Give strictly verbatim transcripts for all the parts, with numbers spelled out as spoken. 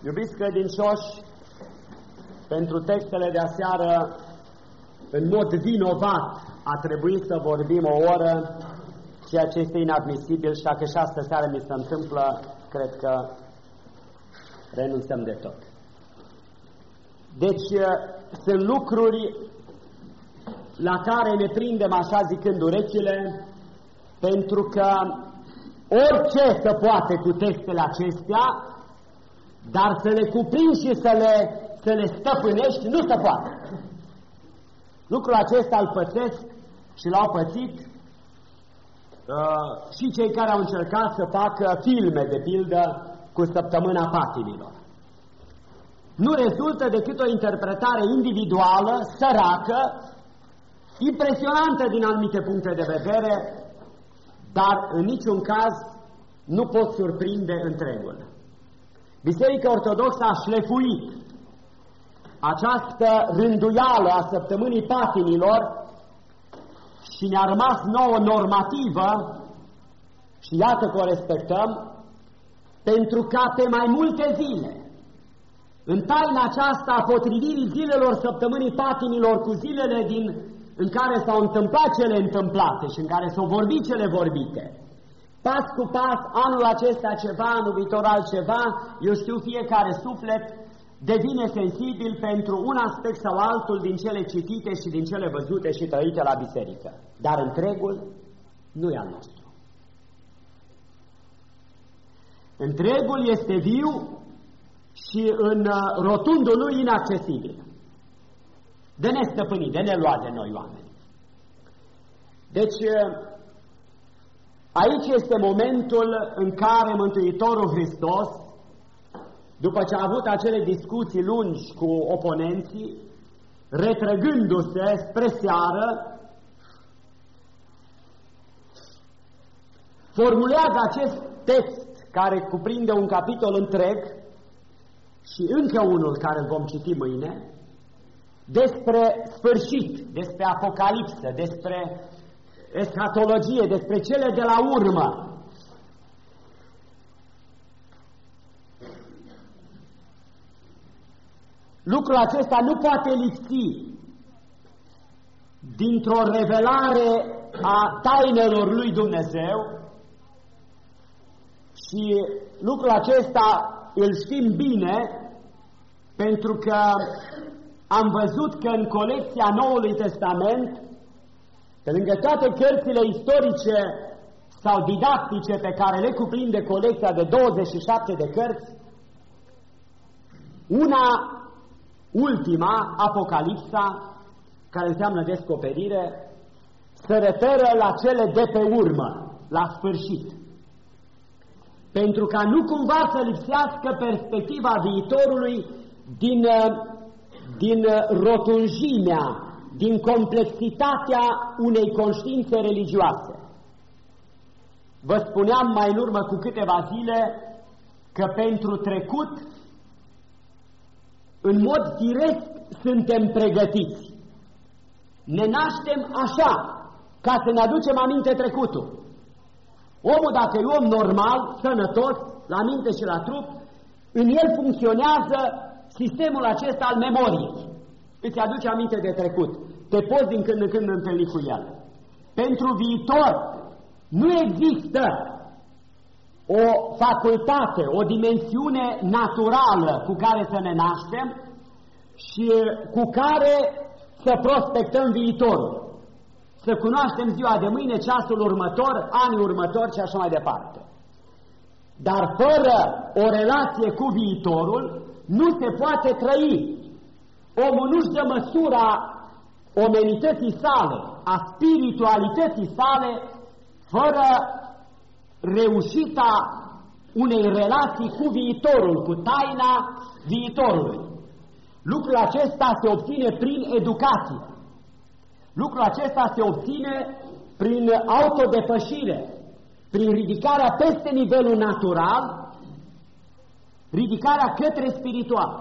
Iubiți credincioși, pentru textele de aseară, în mod vinovat, a trebuit să vorbim o oră, ceea ce este inadmisibil, și dacă și astă seară mi se întâmplă, cred că renunțăm de tot. Deci, sunt lucruri la care ne prindem, așa zicând, urechile, pentru că orice se poate cu textele acestea, dar să le cuprinzi și să le, să le stăpânești, nu se poate. Lucrul acesta îl pățesc și l-au pățit uh, și cei care au încercat să facă filme, de pildă, cu Săptămâna Patimilor. Nu rezultă decât o interpretare individuală, săracă, impresionantă din anumite puncte de vedere, dar în niciun caz nu pot surprinde întregul. Biserica Ortodoxă a șlefuit această rânduială a Săptămânii Patimilor și ne-a rămas nouă normativă, și iată că o respectăm, pentru ca pe mai multe zile, în taina aceasta a potrivirii zilelor Săptămânii Patimilor cu zilele din, în care s-au întâmplat cele întâmplate și în care s-au vorbit cele vorbite, pas cu pas, anul acesta ceva, anul viitor altceva, eu știu, fiecare suflet devine sensibil pentru un aspect sau altul din cele citite și din cele văzute și trăite la biserică. Dar întregul nu e al nostru. Întregul este viu și în rotundul lui inaccesibil, de nestăpânit, de neluat de noi oameni. Deci, aici este momentul în care Mântuitorul Hristos, după ce a avut acele discuții lungi cu oponenții, retrăgându-se spre seară, formulează acest text care cuprinde un capitol întreg și încă unul care îl vom citi mâine, despre sfârșit, despre apocalipsă, despre eschatologie, despre cele de la urmă. Lucrul acesta nu poate lipsi dintr-o revelare a tainelor lui Dumnezeu și lucrul acesta îl știm bine pentru că am văzut că în colecția Noului Testament, pe lângă toate cărțile istorice sau didactice pe care le cuprinde colecția de douăzeci și șapte de cărți, una, ultima, Apocalipsa, care înseamnă descoperire, se referă la cele de pe urmă, la sfârșit. Pentru ca nu cumva să lipsească perspectiva viitorului din, din rotunjimea, din complexitatea unei conștiințe religioase. Vă spuneam mai în urmă cu câteva zile că pentru trecut, în mod firesc, suntem pregătiți. Ne naștem așa, ca să ne aducem aminte trecutul. Omul, dacă e om normal, sănătos, la minte și la trup, în el funcționează sistemul acesta al memoriei. Îți aduce aminte de trecut. Te poți din când în când întâlni cu el. Pentru viitor nu există o facultate, o dimensiune naturală cu care să ne naștem și cu care să prospectăm viitorul. Să cunoaștem ziua de mâine, ceasul următor, anii următori și așa mai departe. Dar fără o relație cu viitorul nu se poate trăi. Omul nu-și dă măsura omenității sale, a spiritualității sale, fără reușita unei relații cu viitorul, cu taina viitorului. Lucrul acesta se obține prin educație. Lucrul acesta se obține prin autodepășire, prin ridicarea peste nivelul natural, ridicarea către spiritual.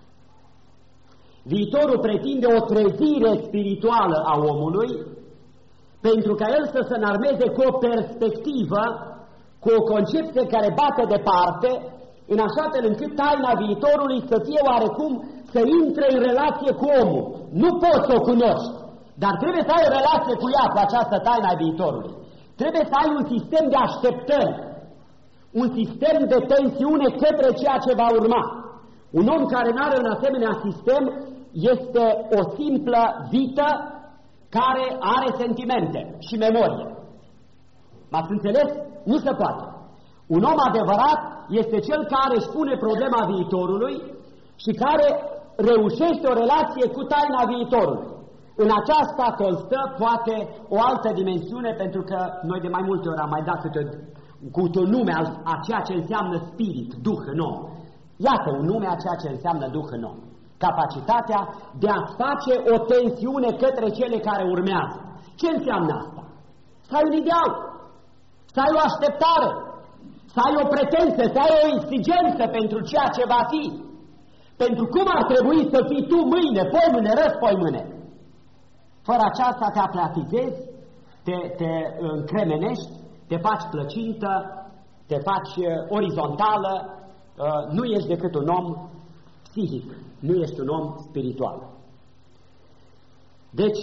Viitorul pretinde o trezire spirituală a omului, pentru ca el să se înarmeze cu o perspectivă, cu o concepție care bate departe în așa fel încât taina viitorului să fie oarecum, să intre în relație cu omul. Nu poți să o cunoști, dar trebuie să ai o relație cu ea, cu această taină a viitorului. Trebuie să ai un sistem de așteptări, un sistem de tensiune către ceea ce va urma. Un om care nu are un asemenea sistem este o simplă vită care are sentimente și memorie. M-ați înțeles? Nu se poate. Un om adevărat este cel care își pune problema viitorului și care reușește o relație cu taina viitorului. În aceasta constă poate o altă dimensiune, pentru că noi de mai multe ori am mai dat câte, câte un nume a ceea ce înseamnă spirit, duh în om. Iată un nume a ceea ce înseamnă duh în om. Capacitatea de a face o tensiune către cele care urmează. Ce înseamnă asta? Să ai un ideal, să ai o așteptare, să ai o pretenție, să ai o exigență pentru ceea ce va fi. Pentru cum ar trebui să fii tu mâine, poimâine, răspoimâine. Fără aceasta te aplatizezi, te, te încremenești, te faci plăcintă, te faci orizontală, nu ești decât un om psihic, nu ești un om spiritual. Deci,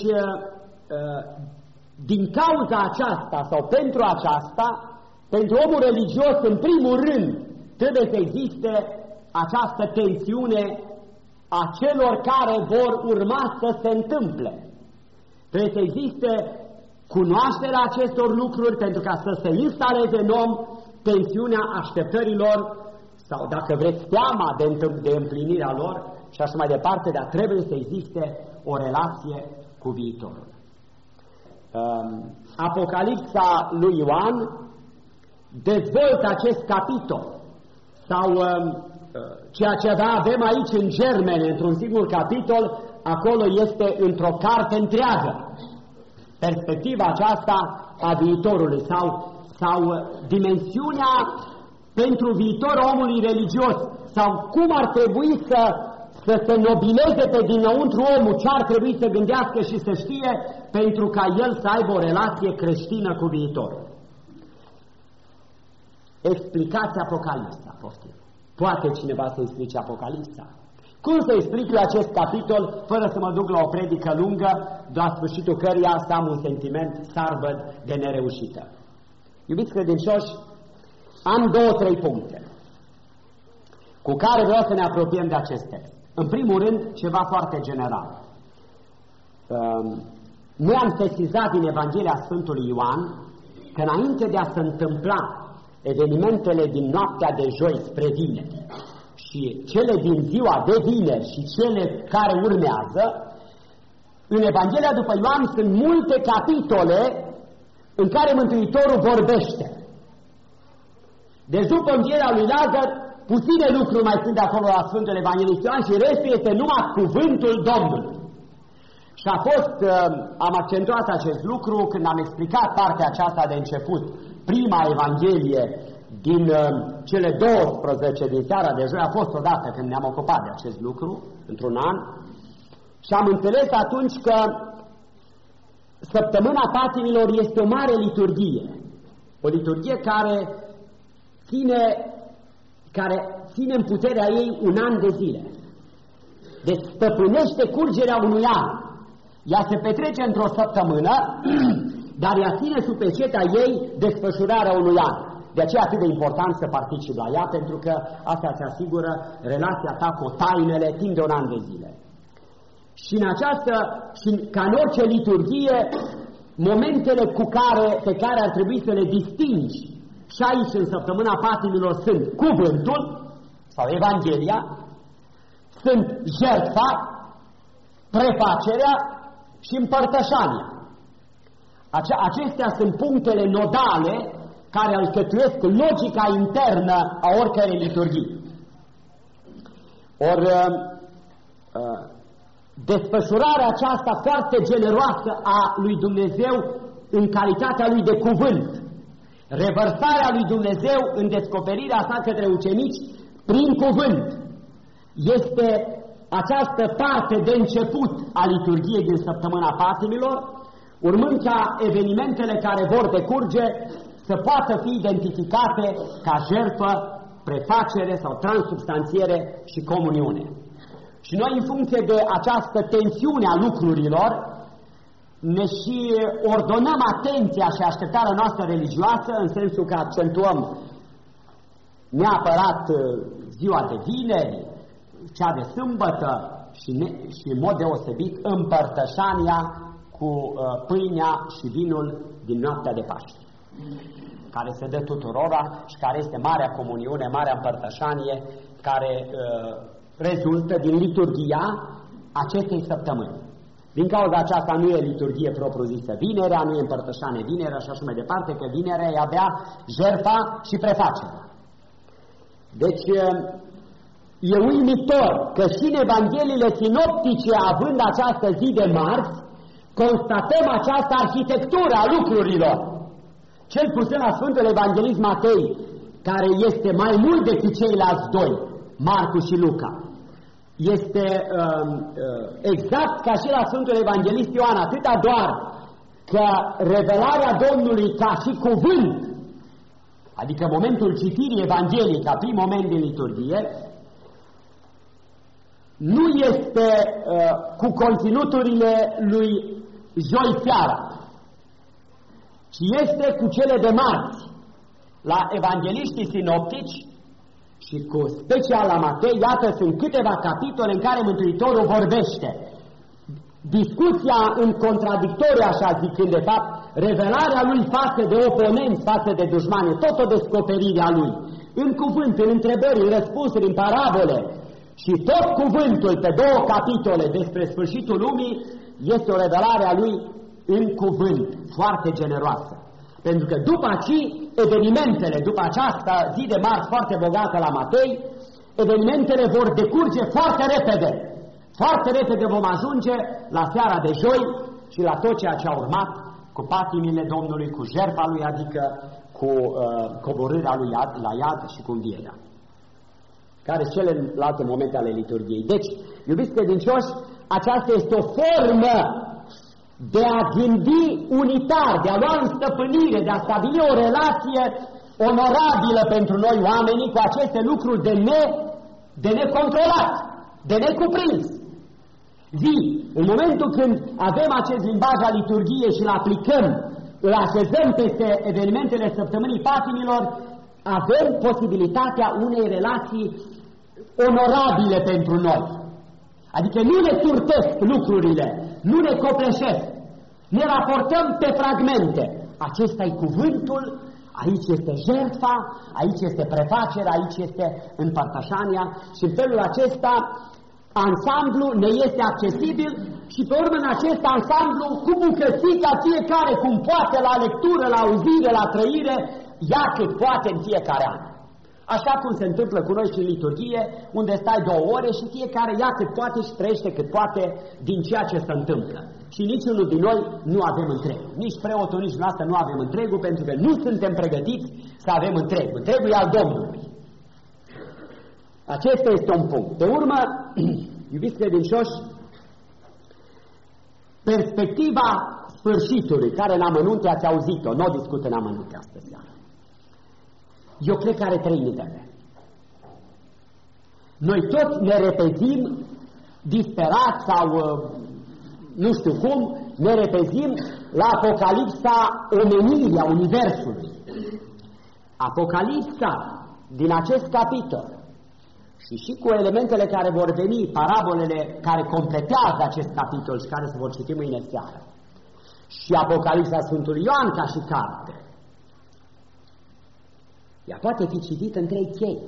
din cauza aceasta sau pentru aceasta, pentru omul religios, în primul rând, trebuie să existe această tensiune a celor care vor urma să se întâmple. Trebuie să existe cunoașterea acestor lucruri pentru ca să se instaleze în om tensiunea așteptărilor sau, dacă vreți, teama de, de împlinirea lor și așa mai departe, dar trebuie să existe o relație cu viitorul. Apocalipsa lui Ioan dezvoltă acest capitol sau ceea ce avem aici în germene, într-un singur capitol, acolo este într-o carte întreagă. Perspectiva aceasta a viitorului sau, sau dimensiunea pentru viitorul omului religios sau cum ar trebui să, să se nobileze pe dinăuntru omul, ce ar trebui să gândească și să știe pentru ca el să aibă o relație creștină cu viitorul. Explicați Apocalipsa, poftim. Poate cineva să explice Apocalipsa? Cum să explic eu acest capitol fără să mă duc la o predică lungă, la sfârșitul căreia să am un sentiment sarbăd de nereușită? Iubiți credincioși, am două, trei puncte cu care vreau să ne apropiem de acest text. În primul rând, ceva foarte general. Noi am sesizat din Evanghelia Sfântului Ioan că înainte de a se întâmpla evenimentele din noaptea de joi spre vineri și cele din ziua de vineri și cele care urmează, în Evanghelia după Ioan sunt multe capitole în care Mântuitorul vorbește. Deci după învierea lui Lazar, puține lucruri mai sunt de acolo la Sfântul Evanghelist Ioan și restul este numai cuvântul Domnului. Și a fost, am accentuat acest lucru când am explicat partea aceasta de început, prima Evanghelie din cele douăsprezece din seara de joi, a fost odată când ne-am ocupat de acest lucru, într-un an, și am înțeles atunci că Săptămâna Patimilor este o mare liturghie, o liturghie care ține, care ține în puterea ei un an de zile. Deci stăpânește curgerea unui an. Ea se petrece într-o săptămână, dar ea ține sub pecetea ei desfășurarea unui an. De aceea atât de important să participi la ea, pentru că asta îți asigură relația ta cu tainele timp de un an de zile. Și în această, și ca în orice liturghie, momentele cu care, pe care ar trebui să le distingi și aici în Săptămâna Patimilor sunt cuvântul sau Evanghelia, sunt jertfa, prefacerea și împărtășania. Acestea sunt punctele nodale care alcătuiesc logica internă a oricărei liturghii. Ori desfășurarea aceasta foarte generoasă a lui Dumnezeu în calitatea lui de cuvânt, revărsarea lui Dumnezeu în descoperirea sa către ucenici prin cuvânt, este această parte de început a liturghiei din Săptămâna Patimilor, urmând ca evenimentele care vor decurge să poată fi identificate ca jertfă prefacere sau transubstanțiere și comuniune. Și noi, în funcție de această tensiune a lucrurilor, ne și ordonăm atenția și așteptarea noastră religioasă, în sensul că accentuăm neapărat ziua de vineri, cea de sâmbătă și, ne, și în mod deosebit împărtășania cu uh, pâinea și vinul din noaptea de Paște, care se dă tuturora și care este marea comuniune, marea împărtășanie, care uh, rezultă din liturghia acestei săptămâni. Din cauza aceasta nu e liturghie propriu-zisă vinerea, nu e împărtășanie vinerea și așa mai departe, că vinerea e abia jertfa și prefacerea. Deci e uimitor că și în Evangheliile sinoptice, având această zi de marți, constatăm această arhitectură a lucrurilor. Cel puțin la Sfântul Evanghelist Matei, care este mai mult decât ceilalți doi, Marcu și Luca. Este uh, uh, exact ca și la Sfântul Evanghelist Ioan, atâta doar că revelarea Domnului ca și cuvânt, adică momentul citirii Evangheliei ca prim moment din liturghie, nu este uh, cu conținuturile lui joi seara, ci este cu cele de marți. La evangeliștii sinoptici și cu special la Matei, iată, sunt câteva capitole în care Mântuitorul vorbește. Discuția în contradictoriu, așa zicând, de fapt, revelarea lui față de oponenți, față de dușmani, tot o descoperire a lui. În cuvânt, în întrebări, în răspunsuri, în parabole. Și tot cuvântul pe două capitole despre sfârșitul lumii este o revelare a lui în cuvânt, foarte generoasă. Pentru că după aci, evenimentele, după această zi de marți foarte bogată la Matei, evenimentele vor decurge foarte repede. Foarte repede vom ajunge la seara de joi și la tot ceea ce a urmat cu patimile Domnului, cu jertfa lui, adică cu uh, coborârea lui iad, la iad și cu învierea. Care sunt celelalte momente ale liturghiei. Deci, iubiți credincioși, aceasta este o formă de a gândi unitar, de a lua în stăpânire, de a stabili o relație onorabilă pentru noi oamenii cu aceste lucruri de, ne, de necontrolat, de necuprins. Zi, în momentul când avem acest limbaj al liturghiei și îl aplicăm, îl așezăm peste evenimentele săptămânii patimilor, avem posibilitatea unei relații onorabile pentru noi. Adică nu ne turtesc lucrurile, nu ne copleșesc, ne raportăm pe fragmente. Acesta e cuvântul, aici este jertfa, aici este prefacerea, aici este împărtășania și în felul acesta ansamblu ne este accesibil și pe urmă în acest ansamblu cu bucățica fiecare cum poate, la lectură, la auzire, la trăire, ia cât poate în fiecare an. Așa cum se întâmplă cu noi și în liturghie, unde stai două ore și fiecare ia cât poate și trăiește cât poate din ceea ce se întâmplă. Și niciunul din noi nu avem întreg. Nici preotul, nici noastră nu avem întregul, pentru că nu suntem pregătiți să avem întreg. Întregul e al Domnului. Acesta este un punct. Pe urmă, iubiți credincioși, perspectiva sfârșitului, care în amănunte ați auzit-o, nu o discut în amănunte astă seară. Eu cred că are trei nivele. Noi toți ne repezim disperat sau nu știu cum, ne repezim la Apocalipsa omenirii, a Universului. Apocalipsa din acest capitol și și cu elementele care vor veni, parabolele care completează acest capitol și care se vor citi mâine seară, și Apocalipsa Sfântului Ioan ca și carte, ea poate fi citită în trei chei.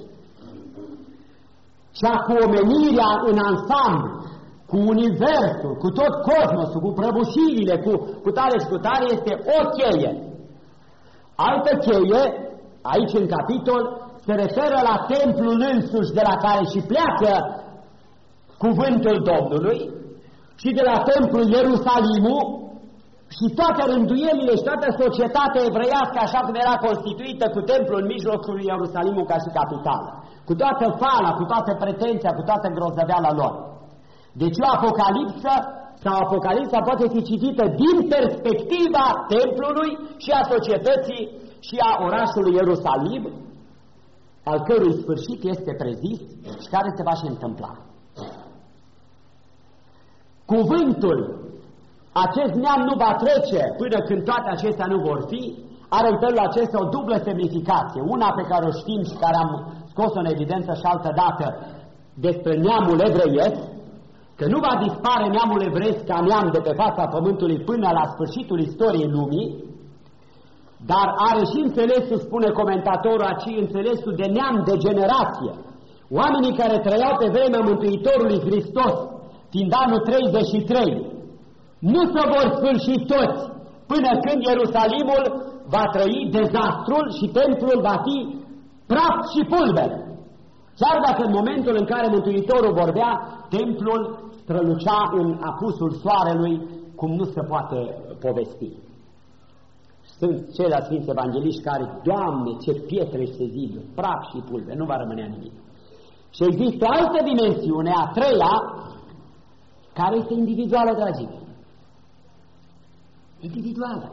Cea cu omenirea în ansamblu, cu universul, cu tot cosmosul, cu prăbușirile, cu, cu tare și cu tare, este o cheie. Altă cheie, aici în capitol, se referă la templul însuși de la care și pleacă cuvântul Domnului și de la templul Ierusalimul și toate rânduielile și toată societatea evreiască așa cum era constituită cu templul în mijlocul Ierusalimul ca și capitală, cu toată fala, cu toată pretenția, cu toată grozăveala lor. Deci o apocalipsă sau apocalipsa poate fi citită din perspectiva templului și a societății și a orașului Ierusalim, al cărui sfârșit este prezis și care se va și întâmpla. Cuvântul acest neam nu va trece până când toate acestea nu vor fi, are în felul acesta o dublă semnificație, una pe care o știm și care am scos-o în evidență și altă dată despre neamul evreiesc, că nu va dispare neamul evreiesc ca neam de pe fața pământului până la sfârșitul istoriei lumii, dar are și înțelesul, spune comentatorul aici, înțelesul de neam, de generație. Oamenii care trăiau pe vremea Mântuitorului Hristos, fiind anul treizeci și trei, nu se vor sfârși toți până când Ierusalimul va trăi dezastrul și templul va fi praf și pulbere. Chiar dacă în momentul în care Mântuitorul vorbea, templul strălucea în apusul soarelui cum nu se poate povesti. Sunt ceilalți Sfinți Evangeliști care, Doamne, ce pietre și ziduri, praf și pulbere, nu va rămânea nimic. Și există o altă dimensiune, a treia, care este individuală, dragii mei. Individuală.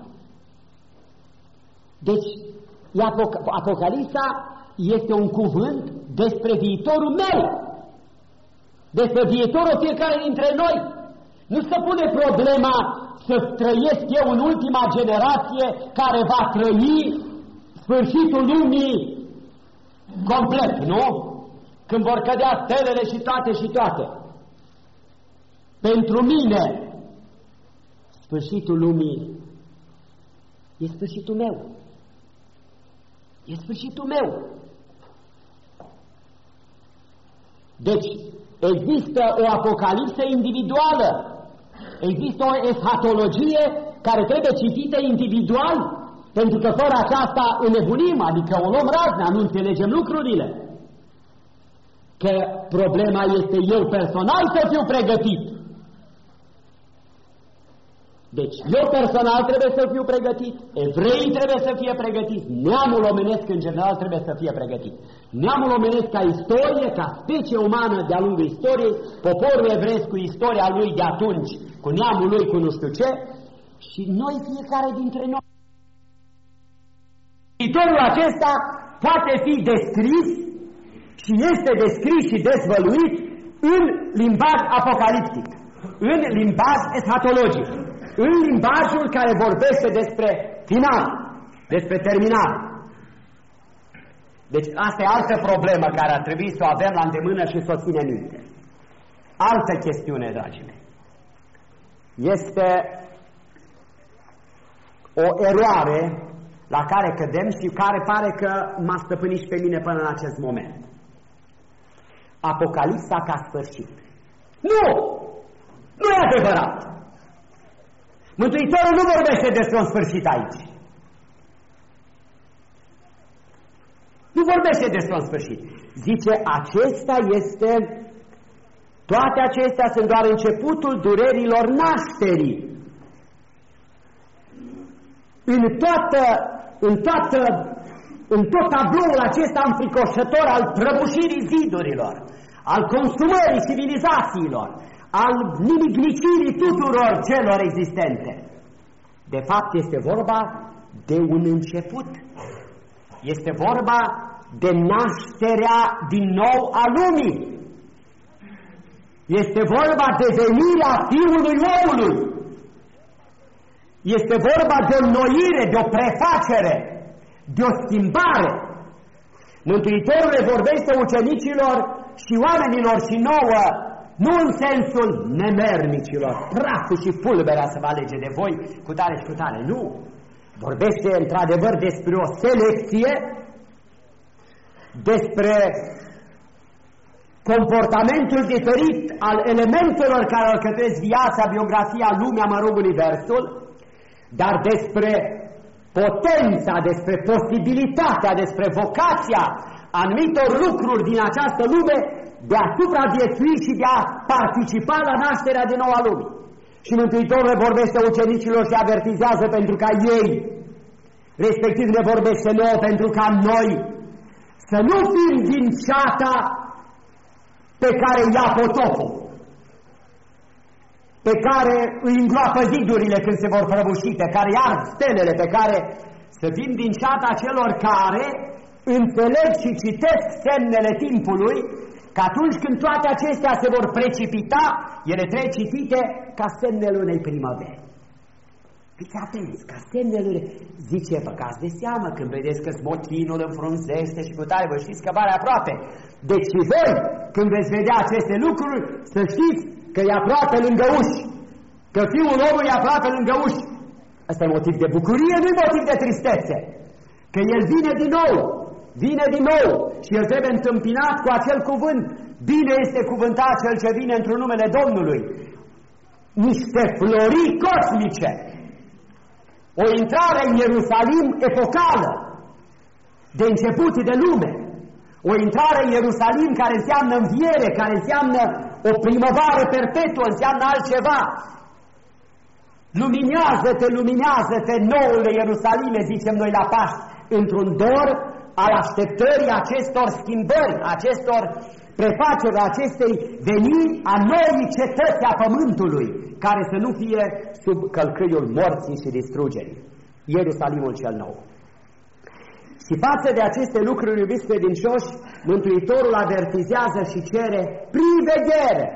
Deci, Apocalipsa este un cuvânt despre viitorul meu, despre viitorul fiecare dintre noi. Nu se pune problema să trăiesc eu în ultima generație care va trăi sfârșitul lumii complet, nu? Când vor cădea stelele și toate și toate. Pentru mine, sfârșitul lumii e sfârșitul meu. E sfârșitul meu. Deci, există o apocalipsă individuală, există o eschatologie care trebuie citită individual, pentru că fără aceasta înnebunim, adică o luăm razna, nu înțelegem lucrurile. Că problema este eu personal să fiu pregătit. Deci, eu personal trebuie să fiu pregătit, evreii trebuie să fie pregătiți, neamul omenesc în general trebuie să fie pregătit. Neamul omenesc ca istorie, ca specie umană de-a lungul istoriei, poporul evreiesc cu istoria lui de atunci, cu neamul lui, cu nu știu ce, și noi fiecare dintre noi. Viitorul acesta poate fi descris și este descris și dezvăluit în limbaj apocaliptic, în limbaj eschatologic, în limbajul care vorbește despre final, despre terminare. Deci asta e altă problemă care ar trebui să o avem la îndemână și să o ținem minte. Altă chestiune, dragii mei, este o eroare la care cădem și care pare că m-a stăpânit și pe mine până în acest moment. Apocalipsa ca sfârșit. Nu! Nu e adevărat! Mântuitorul nu vorbește despre un sfârșit aici. Nu vorbește despre un sfârșit. Zice, acesta este, toate acestea sunt doar începutul durerilor nașterii. În toată, în toată, în tot tabloul acesta înfricoșător al prăbușirii zidurilor, al consumării civilizațiilor, al nimignicirii tuturor celor existente. De fapt, este vorba de un început. Este vorba de nașterea din nou a lumii. Este vorba de venirea Fiului Omului. Este vorba de o înnoire, de o prefacere, de o schimbare. Mântuitorul le vorbește ucenicilor și oamenilor și nouă, nu în sensul nemernicilor, praful și pulberea să vă alege de voi cu tare și cu tare, nu. Vorbește într-adevăr despre o selecție, despre comportamentul diferit al elementelor care alcătuiesc viața, biografia, lumea, mă rog, universul, dar despre potența, despre posibilitatea, despre vocația anumitor lucruri din această lume de a supraviețui și de a participa la nașterea din nou a lumii. Și Mântuitorul vorbește ucenicilor și avertizează pentru ca ei, respectiv ne vorbește nouă pentru ca noi să nu fim din ceata pe care ia potopul, pe care îi îngroapă zidurile când se vor prăbuși, pe care ard stelele, pe care să fim din ceata celor care înțeleg și citesc semnele timpului, că atunci când toate acestea se vor precipita, ele trebuie citite ca semnele unei primăveri. Fiți atenți, ca semnele, zice, băgați de seamă când vedeți că smochinul înfrunzește și cu tare, vă știți că vare aproape. Deci și voi, când veți vedea aceste lucruri, să știți că e aproape lângă uși, că Fiul omului e aproape lângă uși. Asta e motiv de bucurie, nu e motiv de tristețe, că El vine din nou, vine din nou și El trebuie întâmpinat cu acel cuvânt. Bine este cuvântat cel ce vine într-un numele Domnului. Niște florii cosmice. O intrare în Ierusalim epocală, de început de lume. O intrare în Ierusalim care înseamnă înviere, care înseamnă o primăvară perpetuă, înseamnă altceva. Luminează-te, luminează-te, noul Ierusalime, zicem noi la Paști, într-un dor al așteptării acestor schimbări, acestor prefaceri, acestei veniri a noii cetăți a pământului, care să nu fie sub călcâiul morții și distrugerii. Ierusalimul cel nou. Și față de aceste lucruri, iubiți credincioși, Mântuitorul avertizează și cere priveghere.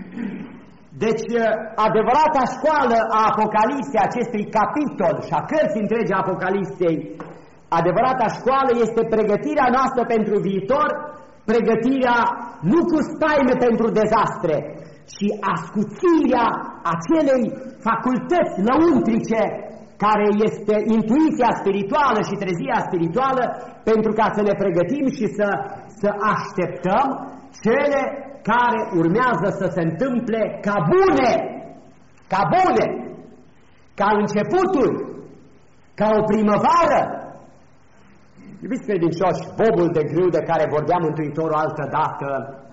Deci, adevărata școală a Apocalipsei, acestui capitol și a cărții întregi a Apocalipsei, adevărata școală este pregătirea noastră pentru viitor, pregătirea nu cu spaime pentru dezastre, ci ascuțirea acelei facultăți lăuntrice care este intuiția spirituală și trezirea spirituală, pentru ca să ne pregătim și să, să așteptăm cele care urmează să se întâmple ca bune, ca bune, ca începutul, ca o primăvară. Iubiți credincioși, bobul de grâu de care vorbea Mântuitorul altă dată,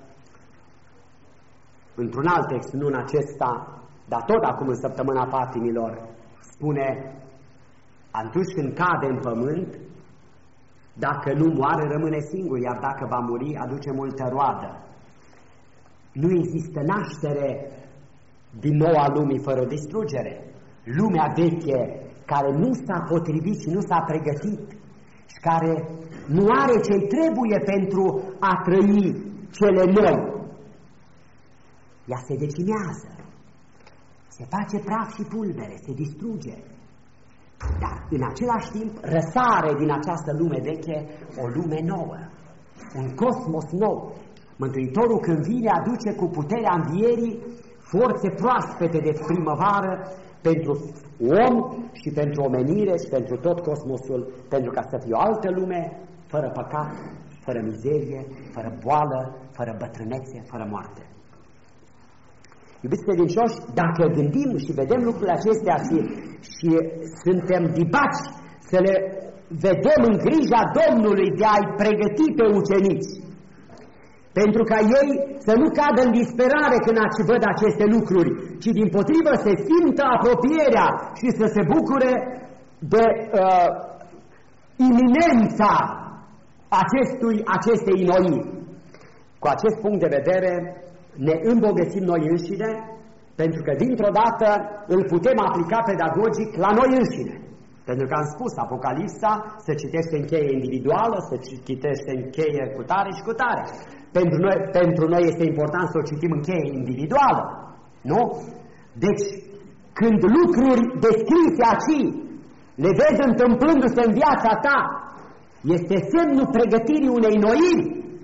într-un alt text, nu în acesta, dar tot acum în săptămâna patimilor, spune: atunci când cade în pământ, dacă nu moare, rămâne singur, iar dacă va muri, aduce multă roadă. Nu există naștere din nou a lumii fără distrugere. Lumea veche, care nu s-a potrivit și nu s-a pregătit și care nu are ce-i trebuie pentru a trăi cele noi, ea se decimează, se face praf și pulbere, se distruge. Dar în același timp răsare din această lume veche o lume nouă, un cosmos nou. Mântuitorul când vine aduce cu puterea învierii forțe proaspete de primăvară pentru om și pentru omenire și pentru tot cosmosul, pentru ca să fie o altă lume fără păcat, fără mizerie, fără boală, fără bătrânețe, fără moarte. Iubiți credincioși, dacă gândim și vedem lucrurile acestea și, și suntem dibați să le vedem în grija Domnului de a-i pregăti pe ucenici, pentru ca ei să nu cadă în disperare când văd aceste lucruri, ci dimpotrivă să simtă apropierea și să se bucure de uh, iminența acestui, acestei înnoiri. Cu acest punct de vedere ne îmbogățim noi înșine, pentru că dintr-o dată îl putem aplica pedagogic la noi înșine. Pentru că am spus, Apocalipsa se citește în cheie individuală, se citește în cheie cu tare și cu tare. Pentru noi, pentru noi este important să o citim în cheie individuală, nu? Deci, când lucruri descrise aici le vezi întâmplându-se în viața ta, este semnul pregătirii unei noiri.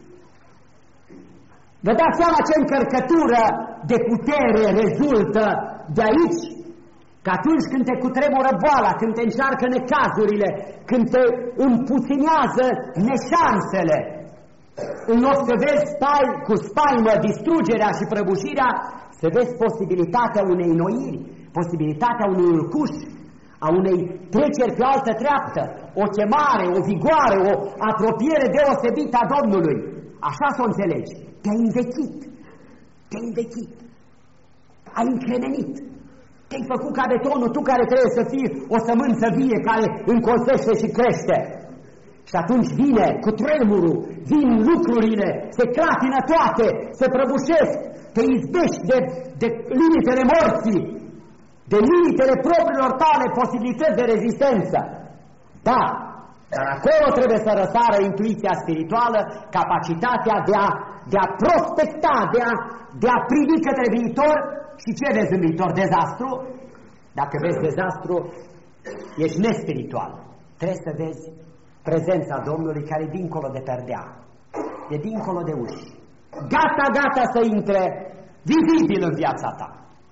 Vă dați seama ce încărcătură de putere rezultă de aici? Că atunci când te cutremură boala, când te încearcă necazurile, când te împuținează neșansele, în loc să vezi spai, cu spaimă distrugerea și prăbușirea, să vezi posibilitatea unei noiri, posibilitatea unui urcuș, a unei treceri pe o altă treaptă, o chemare, o vigoare, o apropiere deosebită a Domnului. Așa să o înțelegi. Te-ai învechit, te-ai învechit, ai încremenit, te-ai făcut ca betonul, tu care trebuie să fii o sămânță vie care încolțește și crește. Și atunci vine cu tremurul, vin lucrurile, se clatină toate, se prăbușesc, te izbești de, de limitele morții, de limitele propriilor tale posibilități de rezistență. Da, Dar acolo trebuie să răsară intuiția spirituală, capacitatea de a, de a prospecta, de a, de a privi către viitor. Și ce vezi în viitor? Dezastru? Dacă vezi dezastru, ești nespiritual. Trebuie să vezi prezența Domnului care e dincolo de perdea, e dincolo de uși, gata, gata să intre vizibil în viața ta.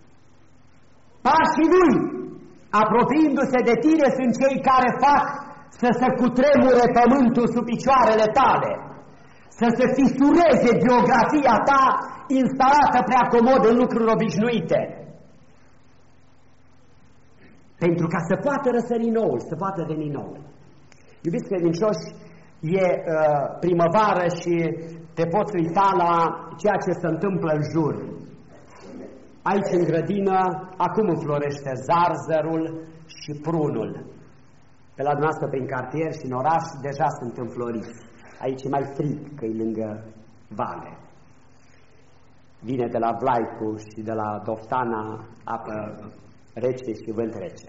Pașii Lui, apropiindu-se de tine, sunt cei care fac să se cutremure pământul sub picioarele tale, să se fisureze geografia ta instalată prea comod în lucruri obișnuite, pentru ca să poată răsări noul, să poată veni noul. Iubiți credincioși, e uh, primăvară și te poți uita la ceea ce se întâmplă în jur. Aici în grădină, acum înflorește zarzărul și prunul. Pe la dumneavoastră prin cartier și în oraș deja sunt înfloriți. Aici e mai frig, că e lângă vale. Vine de la Vlaicu și de la Doftana apă rece și vânt rece.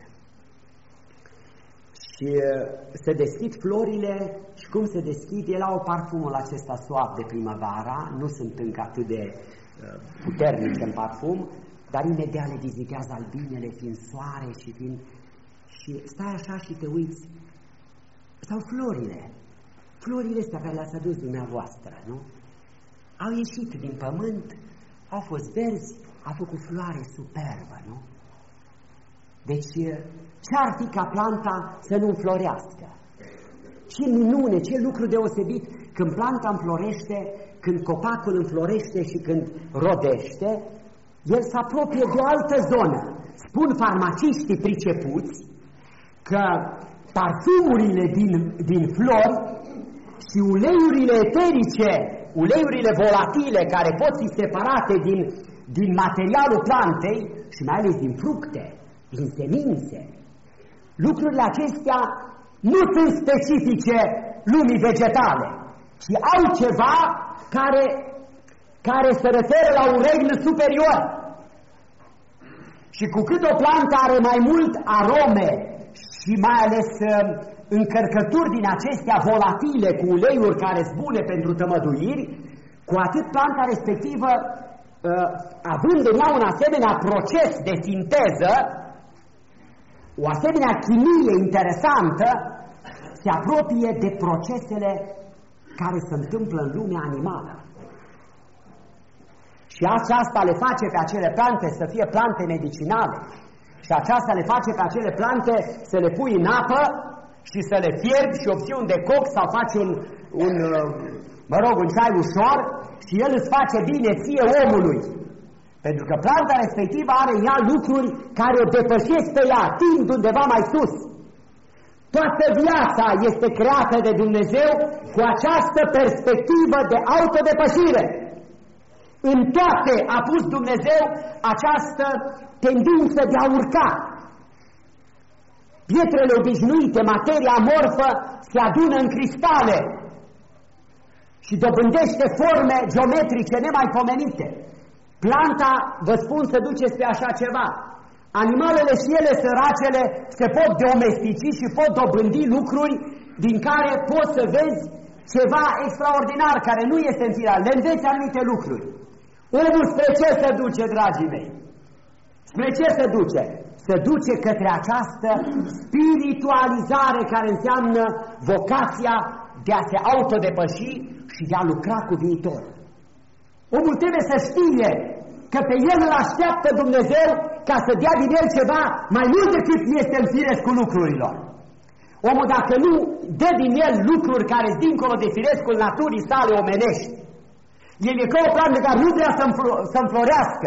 Și se deschid florile și cum se deschid, ele au parfumul acesta suav de primăvara, nu sunt încă atât de uh, puternice în parfum, dar imediat le vizitează albinele, fiind soare și fiind... Și stai așa și te uiți, sau florile, florile astea care le-ați adus dumneavoastră, nu? Au ieșit din pământ, au fost verzi, au făcut floare superbă, nu? Deci, ce-ar fi ca planta să nu înflorească? Ce minune, ce lucru deosebit când planta înflorește, când copacul înflorește și când rodește, el se apropie de o altă zonă. Spun farmaciștii pricepuți că parfumurile din, din flori și uleiurile eterice, uleiurile volatile care pot fi separate din, din materialul plantei și mai ales din fructe, din semințe, lucrurile acestea nu sunt specifice lumii vegetale, ci au ceva care, care se referă la un regn superior. Și cu cât o plantă are mai mult arome și mai ales încărcături din acestea volatile cu uleiuri care sunt bune pentru tămăduiri, cu atât planta respectivă, având în ea un asemenea proces de sinteză, o asemenea chimie interesantă, se apropie de procesele care se întâmplă în lumea animală. Și aceasta le face pe acele plante să fie plante medicinale. Și aceasta le face pe acele plante să le pui în apă și să le fierbi și obții un decoct sau faci un, un, mă rog, un ceai ușor și el îți face bine ție omului. Pentru că planta respectivă are în ea lucruri care o depășesc pe ea, tind undeva mai sus. Toată viața este creată de Dumnezeu cu această perspectivă de autodepășire. În toate a pus Dumnezeu această tendință de a urca. Pietrele obișnuite, materia amorfă, se adună în cristale și dobândește forme geometrice nemaipomenite. Planta, vă spun, se duce spre așa ceva. Animalele și ele săracele se pot domestici și pot dobândi lucruri din care poți să vezi ceva extraordinar, care nu este în firea. Le înveți anumite lucruri. Omul spre ce se duce, dragii mei? Spre ce se duce? Se duce către această spiritualizare care înseamnă vocația de a se autodepăși și de a lucra cu viitor. Omul trebuie să știe că pe el îl așteaptă Dumnezeu ca să dea din el ceva mai mult decât este în firescul lucrurilor. Omul, dacă nu dă din el lucruri care sunt dincolo de firescul naturii sale omenești, el e ca o plantă care nu vrea să, înflo să înflorească,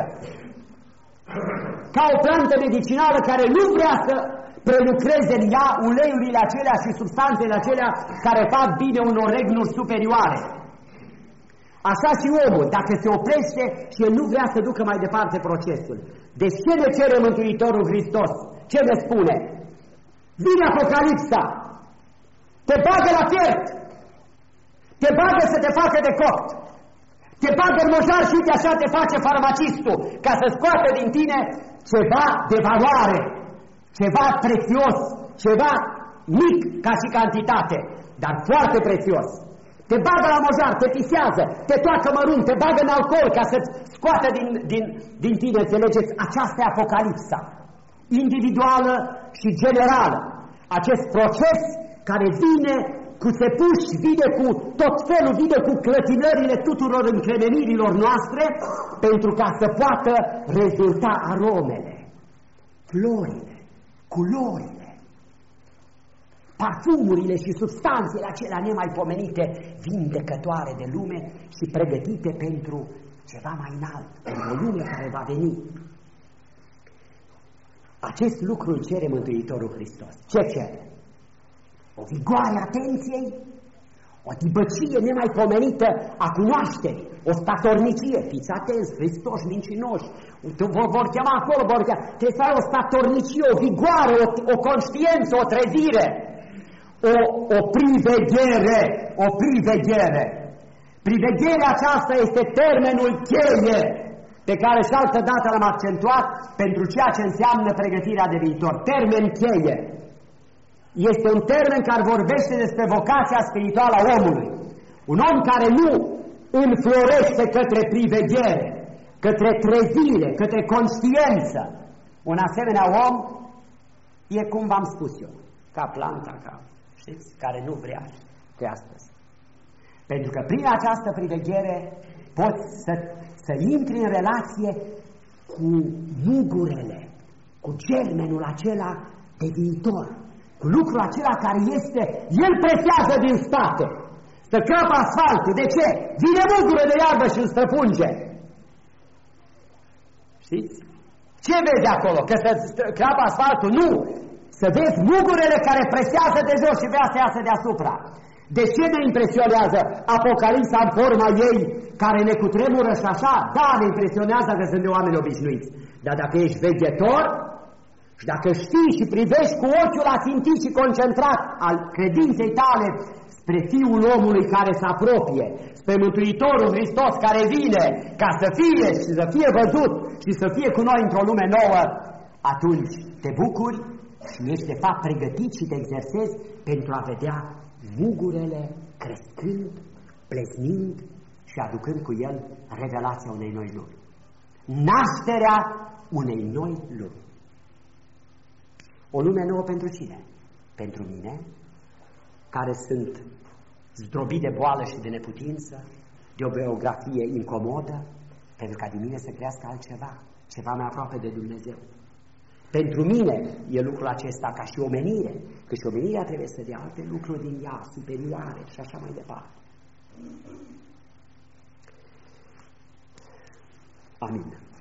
ca o plantă medicinală care nu vrea să prelucreze în ea uleiurile acelea și substanțele acelea care fac bine unor regnuri superioare. Așa și omul, dacă se oprește și el nu vrea să ducă mai departe procesul. Deci ce ne cere Mântuitorul Hristos? Ce ne spune? Vine Apocalipsa, te bagă la fiert, te bagă să te facă de copt, te bagă în mojar și de așa te face farmacistul, ca să scoată din tine ceva de valoare, ceva prețios, ceva mic ca și cantitate, dar foarte prețios. Te bagă la mojar, te pisează, te toacă mărunt, te bagă în alcool ca să-ți scoată din, din, din tine, înțelegeți? Aceasta e Apocalipsa, individuală și generală. Acest proces care vine cu țepuși, vine cu tot felul, vine cu clătinările tuturor încremenirilor noastre, pentru ca să poată rezulta aromele, florile, culorile, parfumurile și substanțele acelea nemaipomenite, vindecătoare de lume și pregătite pentru ceva mai înalt, pentru o lume care va veni. Acest lucru îl cere Mântuitorul Hristos. Ce cere? O vigoare atenției, o dibăcie nemaipomenită a cunoașterii, o statornicie. Fiți atenți, Hristos mincinoși, vă vor chema acolo, vor chema. Trebuie să ai o statornicie, o vigoare, o, o conștiință, o trezire, o, o priveghere, o priveghere. Privegherea aceasta este termenul cheie pe care și altă dată l-am accentuat pentru ceea ce înseamnă pregătirea de viitor. Termen cheie. Este un termen care vorbește despre vocația spirituală a omului. Un om care nu înflorește către priveghere, către trezire, către conștiință. Un asemenea om e cum v-am spus eu, ca planta, ca, știți, care nu vrea pe astăzi. Pentru că prin această priveghere poți să, să intri în relație cu mugurele, cu germenul acela de viitor, cu lucrul acela care este, el presează din spate, să crapă asfaltul. De ce? Vine mugură de iarbă și îl străpunge. Știți? Ce vezi acolo? Că să crapă asfaltul? Nu! Să vezi mugurele care presează de jos și vrea să iasă deasupra. De ce ne impresionează Apocalipsa în forma ei, care ne cutremură și așa? Da, ne impresionează că sunt de oameni obișnuiți. Dar dacă ești veghetor și dacă știi și privești cu ochiul ațintit și concentrat al credinței tale spre Fiul omului care se apropie, spre Mântuitorul Hristos care vine ca să fie și să fie văzut și să fie cu noi într-o lume nouă, atunci te bucuri și ești de fapt pregătit și te exersezi pentru a vedea mugurele crescând, plesnind și aducând cu el revelația unei noi lumi. Nașterea unei noi lumi. O lume nouă pentru cine? Pentru mine, care sunt zdrobit de boală și de neputință, de o biografie incomodă, pentru ca din mine să crească altceva, ceva mai aproape de Dumnezeu. Pentru mine e lucrul acesta ca și omenire, că și omenirea trebuie să dea alte lucruri din ea, superioare și așa mai departe. Amin.